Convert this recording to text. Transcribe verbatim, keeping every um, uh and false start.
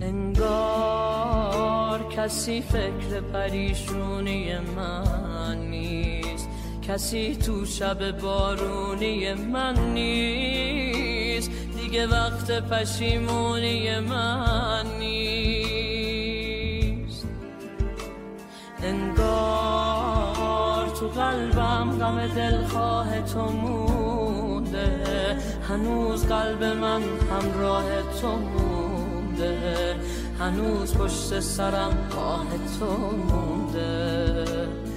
انگار کسی فکر پریشونی من نیست، کسی تو شب بارونی من نیست، دیگه وقت پشیمونی من نیست. انگار تو قلبم غم دلخواه تو مونده، هنوز قلب من همراه تو مونده، هنوز پشت سرم آه تو مونده.